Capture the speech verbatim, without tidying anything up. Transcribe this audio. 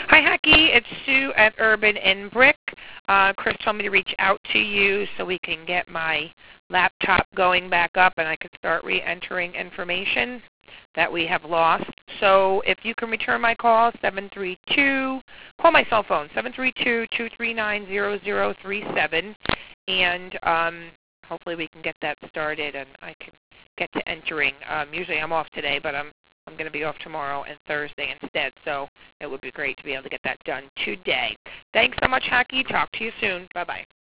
Hi, Hacky. It's Sue at Urban and Brick. Uh, Chris told me to reach out to you so we can get my laptop going back up and I could start re-entering information that we have lost. So if you can return my call, seven three two, call my cell phone, seven three two, two three nine, zero zero three seven, and um, hopefully we can get that started and I can get to entering. Um, usually I'm off today, but I'm I'm going to be off tomorrow and Thursday instead, so it would be great to be able to get that done today. Thanks so much, Hacky. Talk to you soon. Bye-bye.